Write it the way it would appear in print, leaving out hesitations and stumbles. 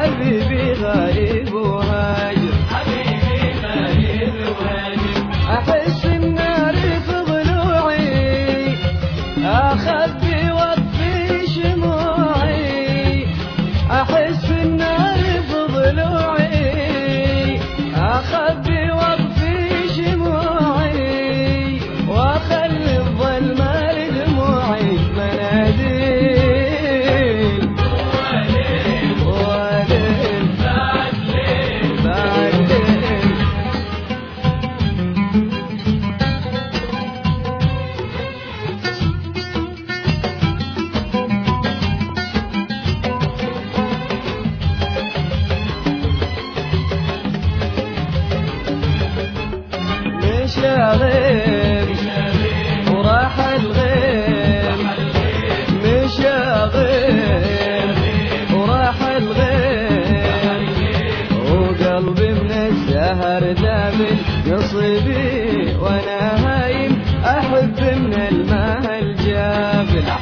حبيبي غايب وهاجر، أحس النار في ضلوعي، أخبي واطفي شموعي، أحس النار في ضلوعي، أخبي واطفي شموعي، وأخلي الظلمة لدموعي مناديل، وليل بعد ليل بعد ليل. مشى غيب وراح الغيب، مشى غيب وراح الغيب، وقلبي من السهر ذابل نصيبي، وانا هايم احب من الماء الجابل.